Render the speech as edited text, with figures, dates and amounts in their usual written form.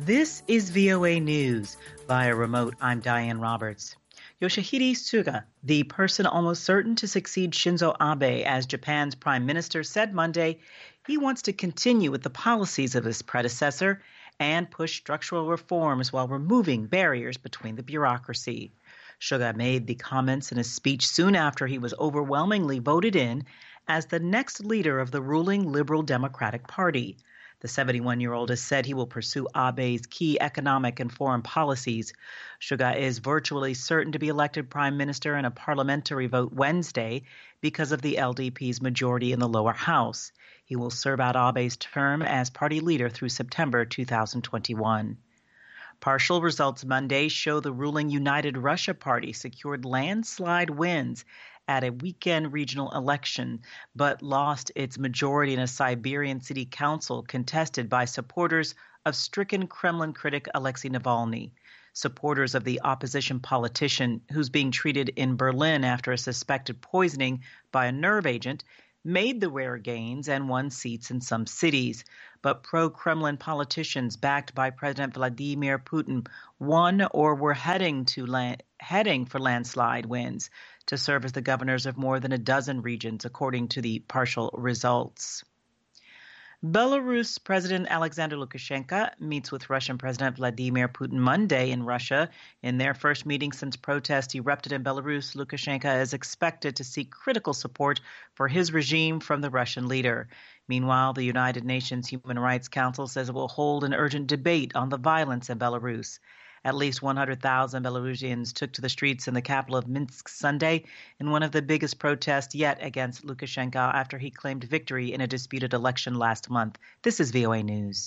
This is VOA News. Via remote, I'm Diane Roberts. Yoshihide Suga, the person almost certain to succeed Shinzo Abe as Japan's prime minister, said Monday he wants to continue with the policies of his predecessor and push structural reforms while removing barriers between the bureaucracy. Suga made the comments in a speech soon after he was overwhelmingly voted in as the next leader of the ruling Liberal Democratic Party. The 71-year-old has said he will pursue Abe's key economic and foreign policies. Suga is virtually certain to be elected prime minister in a parliamentary vote Wednesday because of the LDP's majority in the lower house. He will serve out Abe's term as party leader through September 2021. Partial results Monday show the ruling United Russia Party secured landslide wins at a weekend regional election, but lost its majority in a Siberian city council contested by supporters of stricken Kremlin critic Alexei Navalny. Supporters of the opposition politician, who's being treated in Berlin after a suspected poisoning by a nerve agent, made the rare gains and won seats in some cities. But pro-Kremlin politicians backed by President Vladimir Putin won or were heading for landslide wins to serve as the governors of more than a dozen regions, according to the partial results. Belarus President Alexander Lukashenko meets with Russian President Vladimir Putin Monday in Russia. In their first meeting since protests erupted in Belarus, Lukashenko is expected to seek critical support for his regime from the Russian leader. Meanwhile, the United Nations Human Rights Council says it will hold an urgent debate on the violence in Belarus. At least 100,000 Belarusians took to the streets in the capital of Minsk Sunday in one of the biggest protests yet against Lukashenko after he claimed victory in a disputed election last month. This is VOA News.